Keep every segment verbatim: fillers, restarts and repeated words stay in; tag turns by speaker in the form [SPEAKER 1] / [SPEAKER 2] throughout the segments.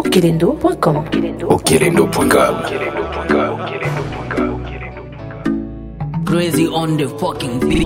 [SPEAKER 1] okelendo point com.
[SPEAKER 2] okelendo point com.
[SPEAKER 3] Crazy on the fucking beat.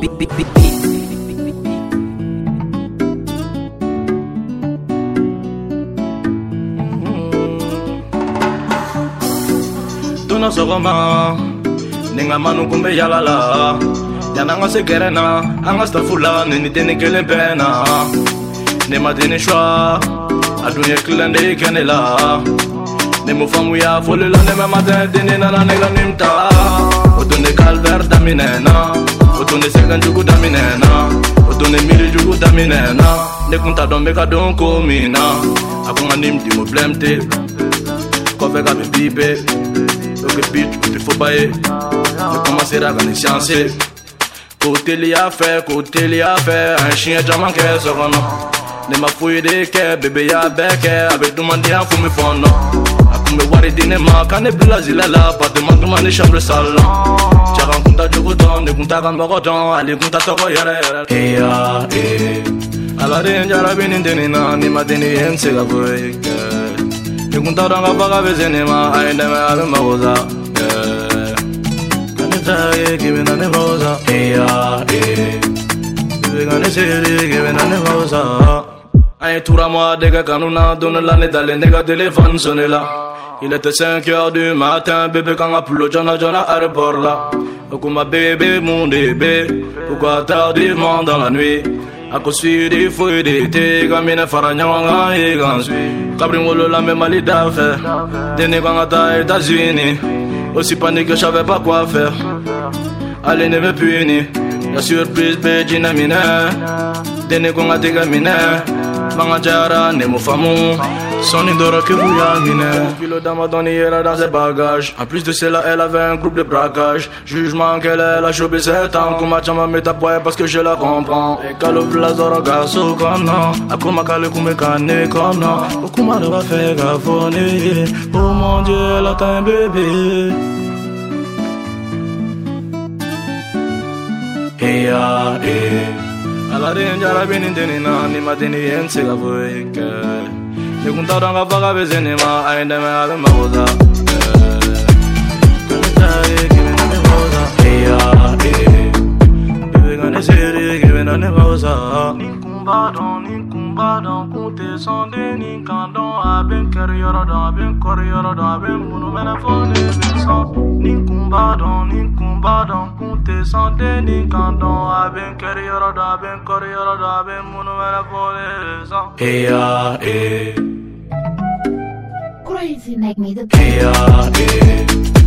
[SPEAKER 4] Tuna sogoma ninga manu kumbe yalala yananga sekerena anga stafula nini tene kele pena ne matene shwa adunya klande kenela ne mufamu ya folela ne mamata tene na nega nimta otone calver daminena otone sekan jugu daminena otone miri jugu daminena ne kunta dombe ka don komina akunga nimdi mo blemte ko vega be bibe que bitch, que faut bailler. Je commencer à gagner science. Côté li a fait, côté li a fait. Un chien déjà manqué, ce qu'on a. Ne m'a fouillé des quais, bébé y'a bec. Avec demandé un fou me fond. A comme me voir et dîner, ma canne est plus la là. Pas de manque de man, les chambres salon. Tiens, rencontre du bouton, ne compte à grand baroton. Allez, compte à toko yere. Eh ya, eh. A la rinja la bini denina, ni ma deni en se la boy. Ne kunta danga baga bezenema aende me abe magoza kane taye kibe na ne magoza eya eh kibe kane seri kibe na ne magoza aye tura moi dega kanuna donne la ne dale nega téléphone sonne là. Il était cinq heures du matin, bébé quand appulo jana jana aéroport là. Okuma bébé mon bébé, pourquoi tardivement dans la nuit? A cause des fouilles d'été, comme une faranyanga et gansui. Cabrimolo la même mali d'affaires. Dene kangata États-Unis. Aussi panique que je savais pas quoi faire. Allez ne me punir. La surprise péjina mine. Dene kangata gamine. Mangajara ne mo famu. Son indoro que vous yamine. Pilote dama donné dans ses bagages. En plus de cela, elle avait un groupe de braquage. Jugement qu'elle a chopé sept ans. Kuma chama meta poye parce que je la comprends. Et kalo plazoro gaso kono. Akuma kale kume kane kono. Okuma ne va faire gafone. Oh mon Dieu, elle a un bébé. Hey ya, hey. Ala rinja la bini denina. Ni matini yen se gavoye ke. Ne kunta danga baga bezenema aende me abe magoza kane taye kibe na ne magoza eya eh kibe kane seri kibe na ne magoza ninkumba don ninkumba don kunte sonde ninkandon aben kerioro don aben korioro don aben munu mena fone benson ninkumba don ninkumba don kunte sonde ninkandon aben kerioro don aben korioro don aben munu mena fone benson eya eh
[SPEAKER 1] Crazy make me the
[SPEAKER 4] yeah, yeah.